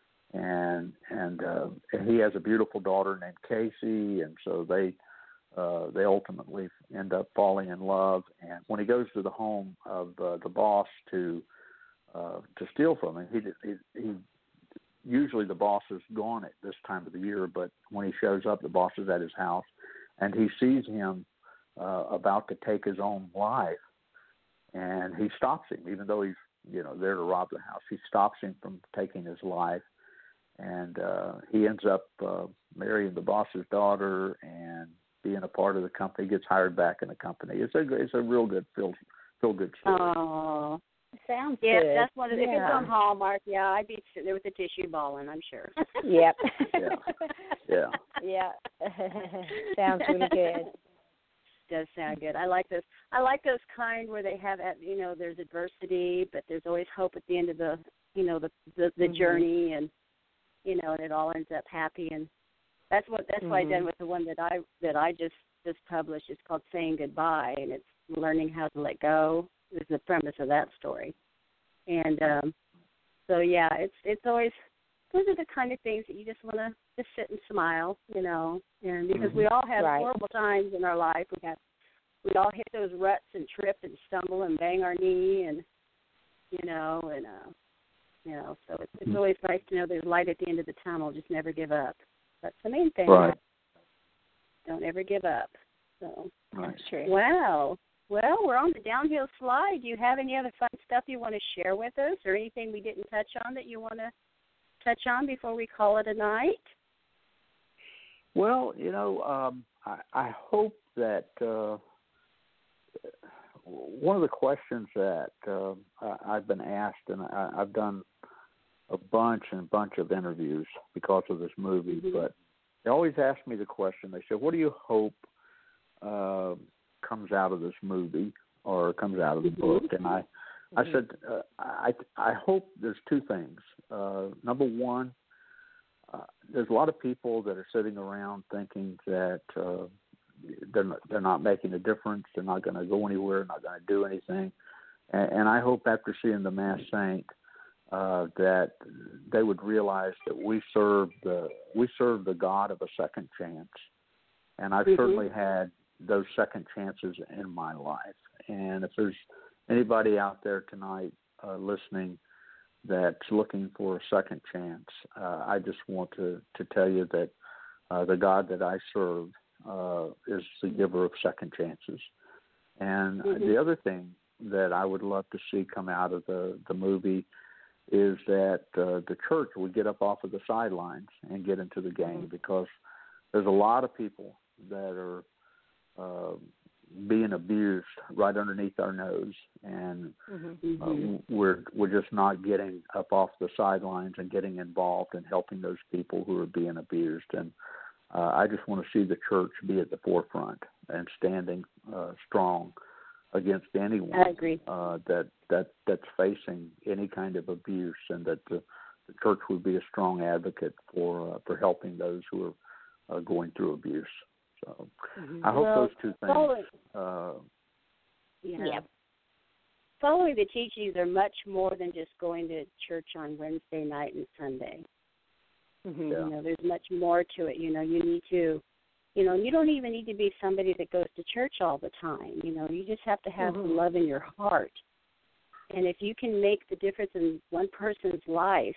and and uh, he has a beautiful daughter named Casey, and so they uh, they ultimately end up falling in love. And when he goes to the home of uh, the boss to uh, to steal from him, he he, he usually the boss is gone at this time of the year, but when he shows up, the boss is at his house, and he sees him uh, about to take his own life, and he stops him, even though he's you know there to rob the house. He stops him from taking his life, and uh, he ends up uh, marrying the boss's daughter and being a part of the company. He gets hired back in the company. It's a it's a real good feel feel good story. Oh. Sounds Yeah, good. that's one of, if it's Yeah. on Hallmark, yeah, I'd be sitting there with a tissue balling, I'm sure. Yep. Yeah. Yeah. Yeah. Sounds really good. Does sound good. I like this. I like those kind where they have, at you know, there's adversity, but there's always hope at the end of the, you know, the the, the Mhm. journey, and you know, and it all ends up happy. And that's what that's what I Mhm. done with the one that I that I just just published. It's called Saying Goodbye, and it's learning how to let go. Is the premise of that story. And um, so yeah, it's it's always those are the kind of things that you just want to just sit and smile, you know, and because Mm-hmm. we all have Right. horrible times in our life. We have we all hit those ruts and trip and stumble and bang our knee, and you know, and uh, you know, so it's it's always nice to know there's light at the end of the tunnel. Just never give up. That's the main thing. Right. Don't ever give up. So Right. That's true. wow. Well, we're on the downhill slide. Do you have any other fun stuff you want to share with us, or anything we didn't touch on that you want to touch on before we call it a night? Well, you know, um, I, I hope that uh, one of the questions that uh, I, I've been asked, and I, I've done a bunch and bunch of interviews because of this movie, Mm-hmm. but they always ask me the question. They say, "What do you hope uh, comes out of this movie or comes out of the Mm-hmm. book?" And I, I said, uh, I, I hope there's two things. Uh, number one, uh, there's a lot of people that are sitting around thinking that uh, they're not, they're not making a difference. They're not going to go anywhere. Not going to do anything. And, and I hope after seeing The Masked Saint, uh, that they would realize that we serve the we serve the God of a second chance. And I've Mm-hmm. certainly had those second chances in my life. And if there's anybody out there tonight uh, listening that's looking for a second chance, uh, I just want to, to tell you that uh, the God that I serve uh, is the giver of second chances. And Mm-hmm. the other thing that I would love to see come out of the, the movie is that uh, the church would get up off of the sidelines and get into the game, because there's a lot of people that are uh, being abused right underneath our nose, and Mm-hmm. uh, we're we're just not getting up off the sidelines and getting involved and helping those people who are being abused. And uh, I just want to see the church be at the forefront and standing uh, strong against anyone I agree. uh, that that that's facing any kind of abuse, and that the, the church would be a strong advocate for uh, for helping those who are uh, going through abuse. So Mm-hmm. I hope Well, those two things. following, Uh, yeah. Yep. Following the teachings are much more than just going to church on Wednesday night and Sunday. Mm-hmm. Yeah. You know, there's much more to it. You know, you need to, you know, you don't even need to be somebody that goes to church all the time. You know, you just have to have Mhm. some love in your heart. And if you can make the difference in one person's life,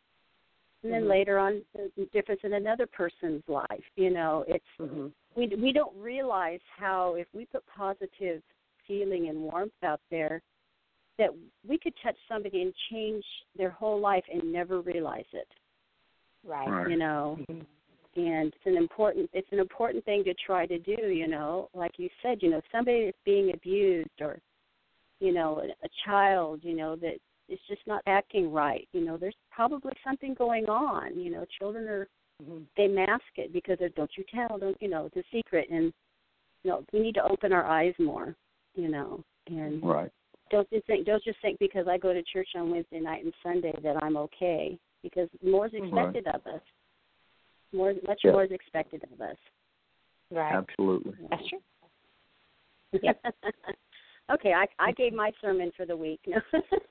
and then Mhm. later on the difference in another person's life, you know, it's Mm-hmm. we we don't realize how if we put positive feeling and warmth out there, that we could touch somebody and change their whole life and never realize it. Right. Right. You know. Mm-hmm. And it's an important it's an important thing to try to do, you know, like you said, you know, somebody that's being abused, or, you know, a, a child, you know, that is just not acting right. You know, there's probably something going on. You know, children are Mm-hmm. they mask it because of don't you tell, don't you know, it's a secret, and you know, we need to open our eyes more, you know, and right. don't just think don't just think because I go to church on Wednesday night and Sunday that I'm okay, because more is expected right. of us. More, much yeah. more is expected of us. Right. Absolutely. That's true. Yep. Okay, I I gave my sermon for the week. No.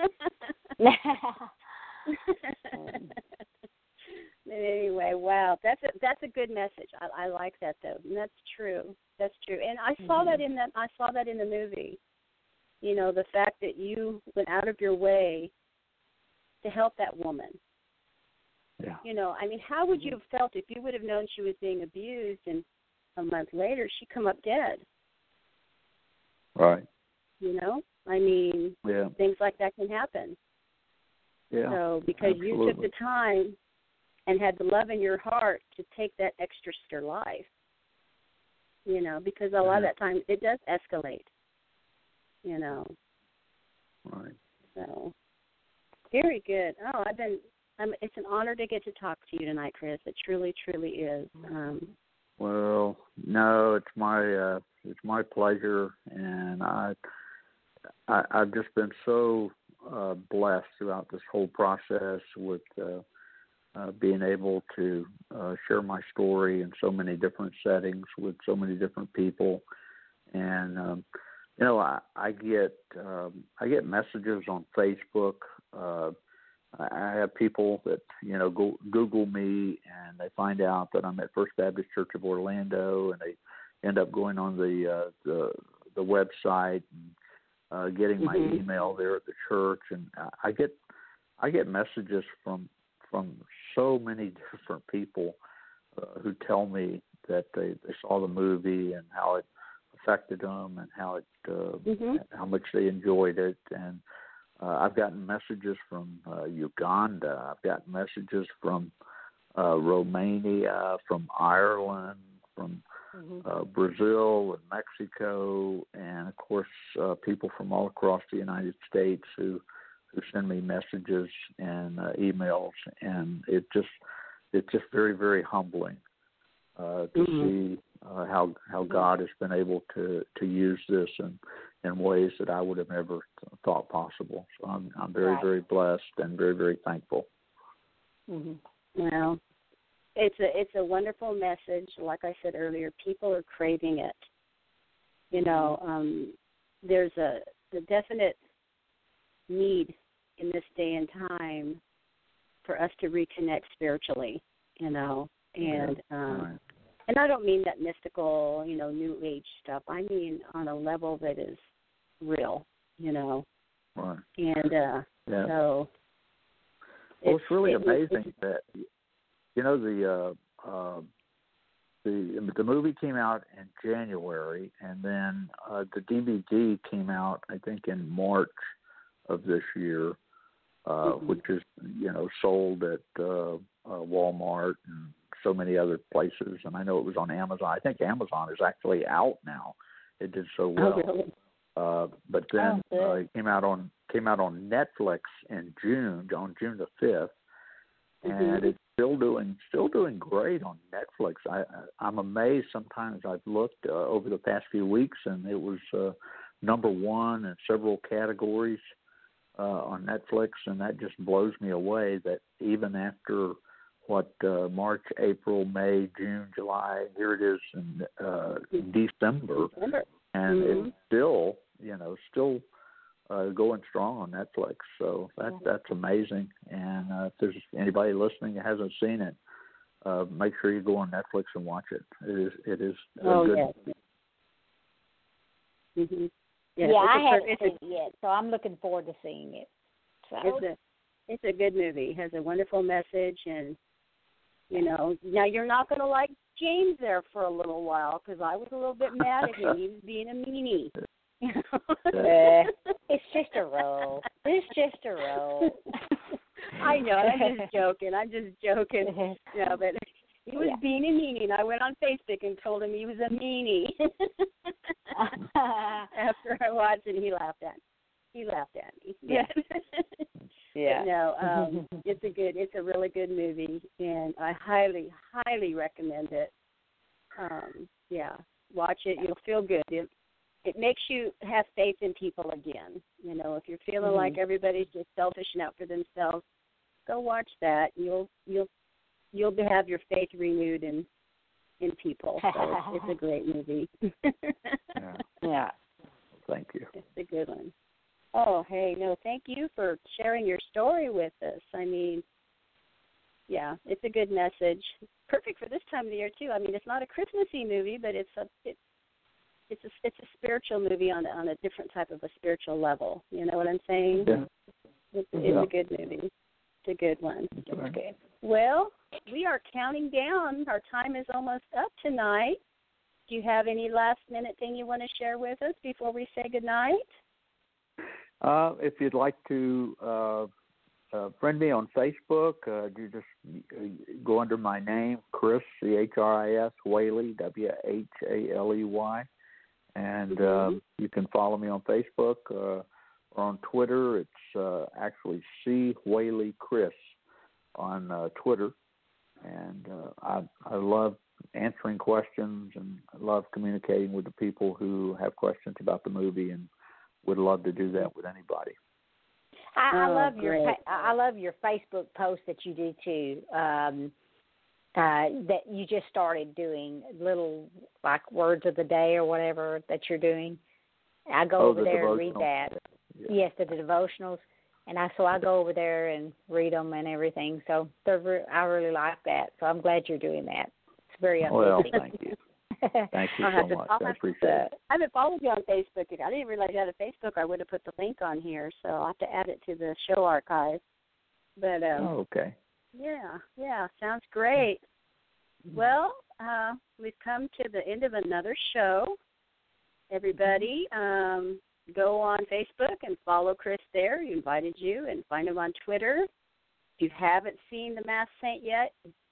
Anyway, wow, that's a that's a good message. I, I like that though, and that's true. That's true, and I saw mm-hmm. that in that I saw that in the movie. You know, the fact that you went out of your way to help that woman. Yeah. You know, I mean, how would you have felt if you would have known she was being abused, and a month later she come up dead? Right. You know, I mean, yeah. things like that can happen. Yeah. So because absolutely. you took the time and had the love in your heart to take that extra to life, you know, because a lot of that time it does escalate, you know. Right. So, very good. Oh, I've been, um, it's an honor to get to talk to you tonight, Chris. It truly, truly is. Um, well, no, it's my, uh, it's my pleasure, and I, I I've just been so uh, blessed throughout this whole process with, uh, Uh, being able to uh, share my story in so many different settings with so many different people, and um, you know, I, I get um, I get messages on Facebook. Uh, I have people that you know go, Google me, and they find out that I'm at First Baptist Church of Orlando, and they end up going on the uh, the, the website and uh, getting my mm-hmm. email there at the church, and I get I get messages from. from so many different people uh, who tell me that they, they saw the movie and how it affected them and how it uh, mm-hmm. how much they enjoyed it. And uh, I've gotten messages from uh, Uganda. I've gotten messages from uh, Romania, from Ireland, from Mm-hmm. uh, Brazil and Mexico, and of course uh, people from all across the United States who who send me messages and uh, emails, and it just it's just very very humbling uh, to Mm-hmm. see uh, how how God has been able to, to use this in, in ways that I would have never thought possible. So I'm I'm very Right. very blessed and very very thankful. Mm-hmm. Well, it's a it's a wonderful message. Like I said earlier, people are craving it. You know, um, there's a, a definite need in this day and time for us to reconnect spiritually. You know, and um, Right. and I don't mean that mystical, you know, new age stuff. I mean on a level that is real. You know, Right. and uh, Yeah. so. Well, it's really it- amazing that you know the uh, uh, the the movie came out in January, and then uh, the D V D came out I think in March of this year, uh, Mhm. which is you know sold at uh, uh, Walmart and so many other places, and I know it was on Amazon. I think Amazon is actually out now. It did so well. Oh, really? Uh, but then Oh, good. uh, it came out on came out on Netflix in June, on June the fifth, and Mhm. it's still doing still doing great on Netflix. I, I I'm amazed. Sometimes I've looked uh, over the past few weeks, and it was uh, number one in several categories uh, on Netflix, and that just blows me away. That even after what uh, March, April, May, June, July, here it is in uh, December. Remember? And Mhm. it's still, you know, still uh, going strong on Netflix. So that that's amazing. And uh, if there's anybody listening that hasn't seen it, uh, make sure you go on Netflix and watch it. It is it is a Oh, good. yes. Mhm. Yeah, it's I a, haven't it's seen it yet, so I'm looking forward to seeing it. So a, it's a it's a good movie. It has a wonderful message, and you know, now you're not going to like James there for a little while because I was a little bit mad at him. He was being a meanie. You know? Uh, it's just a role. It's just a role. I know. I'm just joking. I'm just joking. Yeah, but he was Yeah. being a meanie, and I went on Facebook and told him he was a meanie. After I watched it, he laughed at me. He laughed at me. Yeah. Yeah. But no, um, it's a good, it's a really good movie, and I highly, highly recommend it. Um, yeah, watch it. You'll feel good. It, it makes you have faith in people again. You know, if you're feeling Mhm. like everybody's just selfish and out for themselves, go watch that. You'll, you'll, you'll have your faith renewed in, in people. So it's, it's a great movie. Yeah. Yeah. Thank you. It's a good one. Oh, hey, no, thank you for sharing your story with us. I mean, yeah, it's a good message. Perfect for this time of the year too. I mean, it's not a Christmassy movie, but it's a it, it's a it's a spiritual movie on on a different type of a spiritual level. You know what I'm saying? Yeah. It's, it's Yeah. a good movie. It's a good one. It's good. Well, we are counting down. Our time is almost up tonight. Do you have any last minute thing you want to share with us before we say goodnight? Uh, if you'd like to uh, uh, friend me on Facebook, uh, you just uh, go under my name, Chris, C H R I S, Whaley, W H A L E Y. And um, you can follow me on Facebook uh, or on Twitter. It's uh, actually C. Whaley Chris on uh, Twitter. And uh, I, I love answering questions, and I love communicating with the people who have questions about the movie, and would love to do that with anybody. I, I Oh, love your great. pa- I love your Facebook post that you do too. Um, uh, that you just started doing little like words of the day or whatever that you're doing. I go Oh, over the there and read devotional. that. Yeah. Yes, the, the devotionals, and I so I go over there and read them and everything. So they're re- I really like that. So I'm glad you're doing that. It's very Well, uplifting. thank you. Thank you I'll so have to- much. I'll I have to, appreciate it. I haven't followed you on Facebook. I didn't realize you had a Facebook. I would have put the link on here, so I'll have to add it to the show archive. But um, Oh, okay. yeah, yeah, sounds great. Well, uh, we've come to the end of another show. Everybody, um, go on Facebook and follow Chris there. He invited you, and find him on Twitter. If you haven't seen The Masked Saint yet,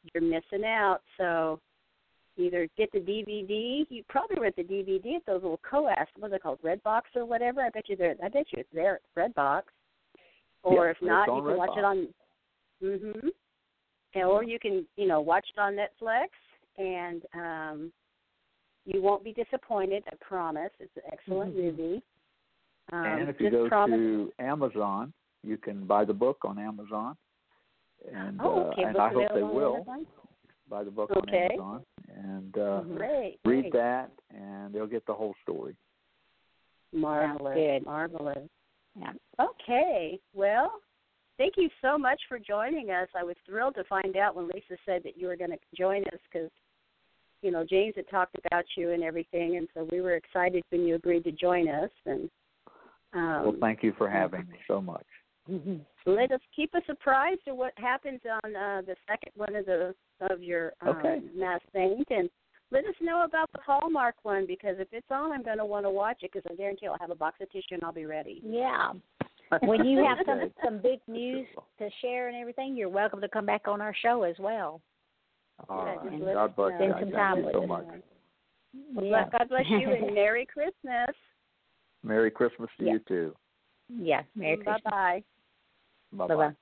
you're missing out. So either get the D V D. You probably rent the D V D at those little coax, what are they called, Redbox or whatever. I bet you there. I bet you it's there at Redbox. Or yep, if not, you can Redbox. watch it on. Mhm. And, or you can, you know, watch it on Netflix, and um, you won't be disappointed. I promise. It's an excellent mm-hmm. movie. Um, and if you just go promise- to Amazon, you can buy the book on Amazon. And, oh, okay. uh, and Books I hope they available on will Amazon? buy the book Okay. on Amazon and uh, Great. read great. that, and they'll get the whole story. Marvelous. Good. Marvelous. Yeah. Okay. Well, thank you so much for joining us. I was thrilled to find out when Lisa said that you were going to join us because, you know, James had talked about you and everything, and so we were excited when you agreed to join us. And um, Well, thank you for having me so much. Mm-hmm. Let us keep us apprised of what happens on uh, the second one of the of your um, Okay. Masked Saint, and let us know about the Hallmark one, because if it's on, I'm going to want to watch it, because I guarantee I'll have a box of tissue and I'll be ready. Yeah. When you have some Okay. some big news to share and everything, you're welcome to come back on our show as well. All Yeah, right. just let God us bless know. you. Spend some Thank time you with so us. much. Well, Yeah. God bless you, and Merry Christmas. Merry Christmas to Yeah. you, too. Yeah. Merry Christmas. Bye-bye. Bye-bye. Bye-bye.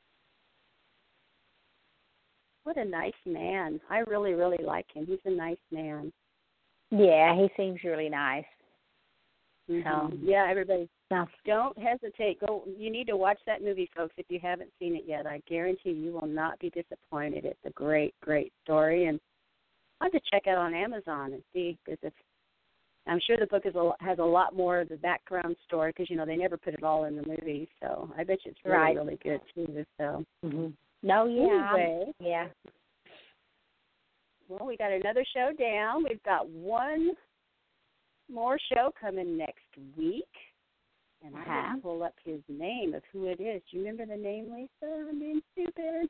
What a nice man. I really, really like him. He's a nice man. Yeah, he seems really nice. Mm-hmm. So, yeah, everybody, so don't hesitate. Go. You need to watch that movie, folks, if you haven't seen it yet. I guarantee you will not be disappointed. It's a great, great story, and I'll have to check it on Amazon and see, because it's, I'm sure the book is a, has a lot more of the background story, because, you know, they never put it all in the movie, so I bet you it's really, Right. really good, too. So, mm-hmm. No, yeah. I'm- anyway, Yeah. well, we got another show down. We've got one more show coming next week. And I'm Uh-huh. going to pull up his name of who it is. Do you remember the name, Lisa? I'm being stupid.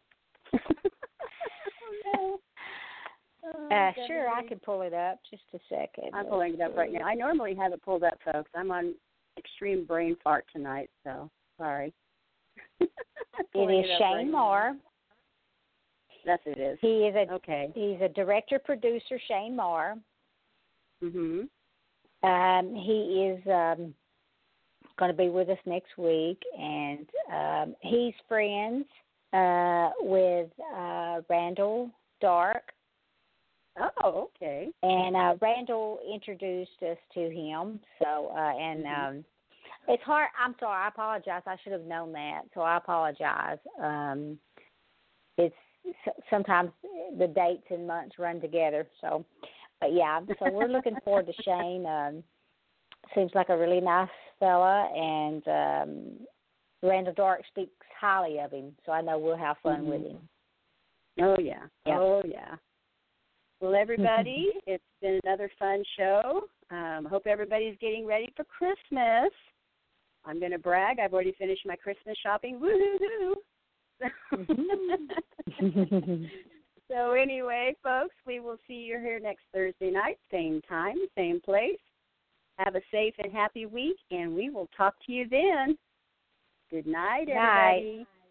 oh, no. Oh, Uh, God, sure, I really. can pull it up. Just a second. I'm pulling it up right now. I normally have it pulled up, folks. I'm on extreme brain fart tonight, so sorry. It Pulling is up Shane right now. Moore. That's who it is. He is a Okay. he's a director producer, Shane Moore. Mhm. Um, he is um, going to be with us next week, and um, he's friends uh, with uh, Randall Dark. Oh, okay. And uh, Randall introduced us to him. So, uh, and Mhm. um, it's hard. I'm sorry. I apologize. I should have known that. So I apologize. Um, it's sometimes the dates and months run together. So, but yeah. So we're looking forward to Shane. Um, seems like a really nice fella, and um, Randall Dark speaks highly of him. So I know we'll have fun Mhm. with him. Oh, yeah. Yeah. Oh, yeah. Well, everybody, it's been another fun show. Um, hope everybody's getting ready for Christmas. I'm going to brag. I've already finished my Christmas shopping. Woo-hoo-hoo. So anyway, folks, we will see you here next Thursday night, same time, same place. Have a safe and happy week, and we will talk to you then. Good night, Night. everybody.